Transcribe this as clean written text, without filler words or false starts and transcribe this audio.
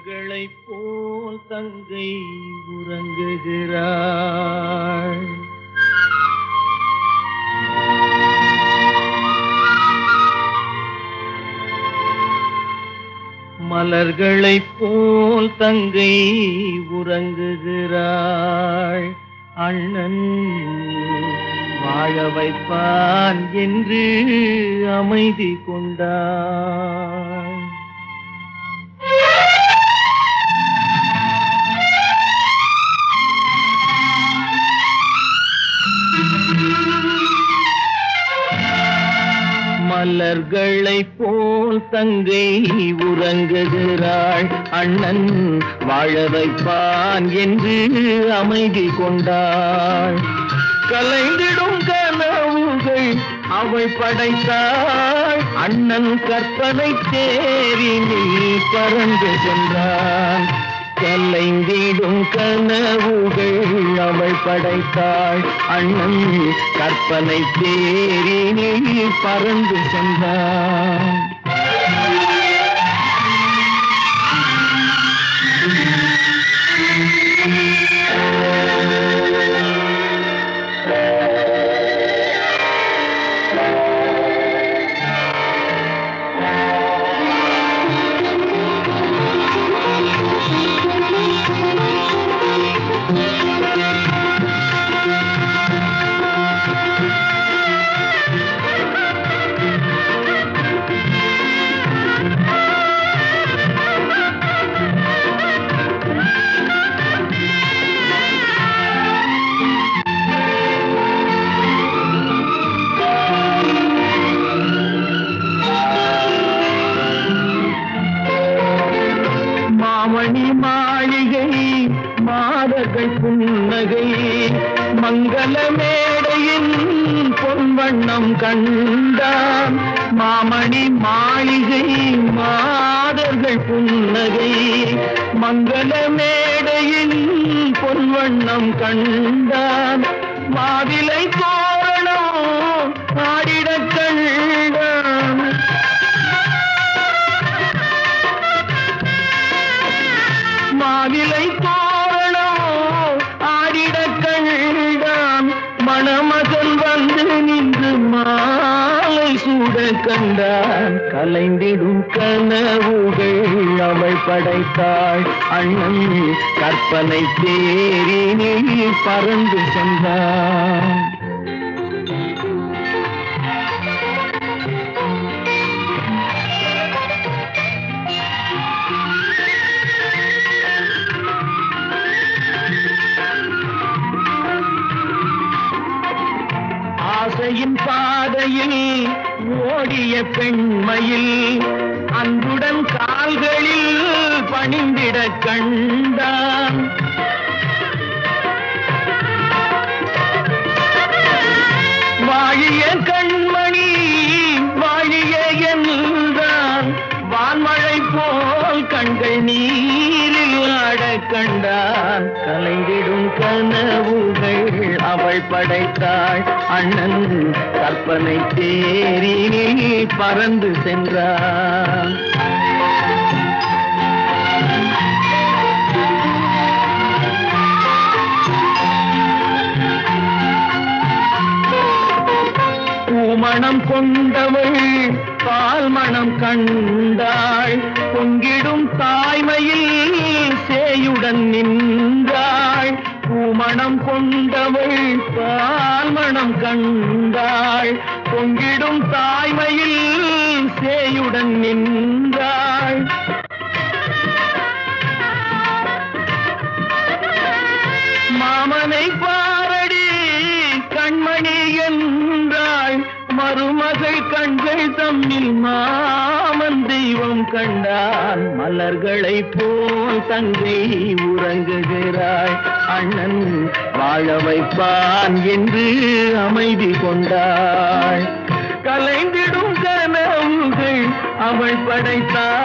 மலர்களைப் போல் தங்கை உறங்குகிறாள். மலர்களைப் போல் தங்கை உறங்குகிறாள். அண்ணன் வாழ வைப்பான் என்று அமைதி கொண்டாள். மலர்களைப் போல் தங்கை உறங்குகிறாள். அண்ணன் வாழ வைப்பான் என்று அமைதி கொண்டாள். கலைந்திடும் கனவுகள் அவள் படைத்தாள். அண்ணன் கற்பனை தேரினில் பறந்து சென்றான். கலைந்திடும் கனவுகள் அவள் படைத்தாள். அண்ணன் கற்பனை தேரினில் பறந்து சென்றான். மாமணி மாளிகை மாதர்கள் புன்னகை மங்கள மேடையின் பொன்வண்ணம் கண்டான். மாமணி மாளிகை மாதர்கள் புன்னகை மங்கள மேடையின் பொன்வண்ணம் கண்டான். மாவிலை தோரணம் ஆடிடக் கண்டான். மாவிலை தோரணம் ஆடிடக் கண்டான். மணமகன் வந்து நின்று மாலை சூட கண்டான். கலைந்திடும் கனவுகள் அவள் படைத்தாள். அண்ணன் கற்பனை தேரினில் பறந்து சென்றான். ஆசையின் பாதையில் ஓடிய பெண்மையில் அன்புடன் கால்களில் பணிந்திட கண்டான். வாழிய கண்மணி வாழிய என்றான். வான்மழை போல் கண்கள் நீரில் ஆட கண்டான். கலைந்திடும் கனவுகள் அவள் படைத்தாள். அண்ணன் கற்பனை தேரினில் பறந்து சென்றான். பூமணம் கொண்டவள் பால் மணம் கண்டாள். பொங்கிடும் தாய்மையில் சேயுடன் நின்றாள். பூமணம் கொண்டவள் பால் மணம் கண்டாள். பொங்கிடும் தாய்மையில் சேயுடன் நின்றாள். மாமனை பாரடி கண்மணி என்றாள். மருமகள் கண்கள் தம்மில் மாமன் தெய்வம் கண்டான். மலர்களைப் போல் தங்கை உறங்குகிறாள். அண்ணன் வாழ வைப்பான் என்று அமைதி கொண்டாள். கலைந்திடும் கனவுகள் அவள் படைத்தாள்.